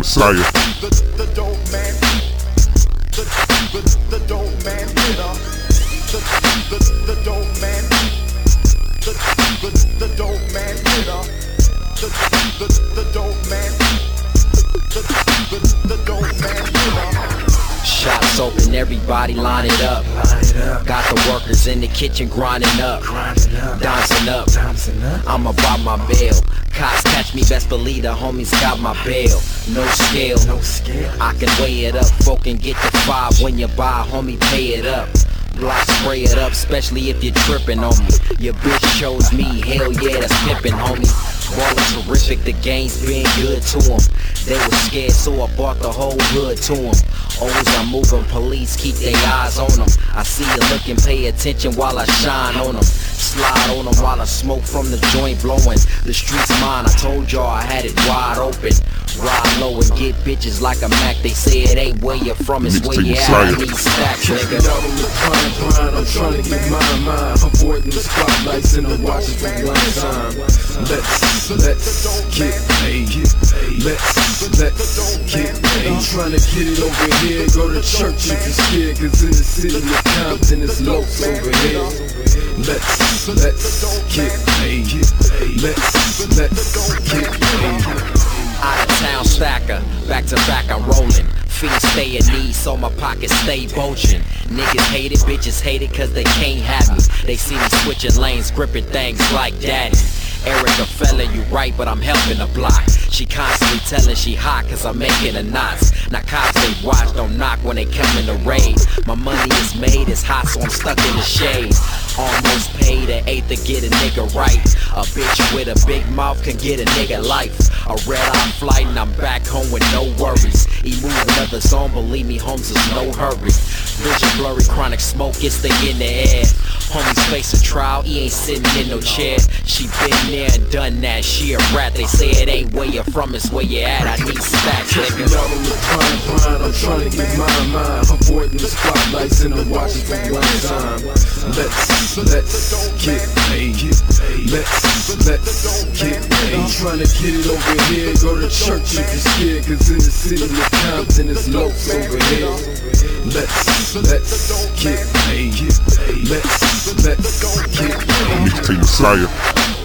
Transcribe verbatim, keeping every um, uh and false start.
Messiah. The, the dope man. The, the, the dope man hitter. The, the, the dope man. The, the, the dope man hitter. The, the, the dope man. The, the, the dope man hitter. Shots open, everybody line it up. Got the workers in the kitchen grinding up, dancing up. I'm about my bail. Cops catch me, best believe the homies got my bail. No scale, I can weigh it up. Folk can get the five when you buy, homie, pay it up. Block spray it up, especially if you're tripping on me. Your bitch chose me, hell yeah, that's pimpin', homie. Ballin' terrific, the game's been good to them. They was scared, so I brought the whole hood to them. Always I'm moving, police keep their eyes on them. I see you looking, pay attention while I shine on them. Slide on them while I smoke from the joint blowing. The streets mine, I told y'all I had it wide open. Ride low and get bitches like a Mac. They say it ain't where you're from, it's where you at. I need stacks, nigga. Out on the grind, grind, I'm trying to get mine, mine. Avoiding the spotlights and the watches for one time. Let's, let's get paid. Let's, let's get paid. Trying to get it over here. Go to church if you're scared, cause in the city of Compton it's locs over here. Let's, let's get paid. Let's, let's get paid. Out of town stacker, back to back I'm rolling. Fiends stay in need, so my pockets stay bulging. Niggas hate it, bitches hate it, cause they can't have me. They see me switching lanes, gripping things like daddy. Erica fella, you right, but I'm helping the block. She constantly telling she hot, cause I'm making the knots. Now cops they watch, don't knock when they come in the raid. My money is made, it's hot, so I'm stuck in the shade. Almost paid an eighth to get a nigga right. A bitch with a big mouth can get a nigga life. A red-eye flight and I'm back home with no worries. He moved another zone, believe me, homes is no hurry. Vision blurry, chronic smoke, it's the in the air. Homies face a trial, he ain't sitting in no chair. She been there and done that, she a rat. They say it ain't where you're from, it's where you at. I need stacks, nigga. Out on the grind, grind, I'm trying to get mine, mine. Avoiding the spotlights and the watches for one time. Let's, let's get paid. Let's, let's get paid. Trying to get it over here. Go to church if you're scared, cause in the city of Compton it's locs over here. Let's, let's get paid. Let's, let's get paid. Mixtape Messiah.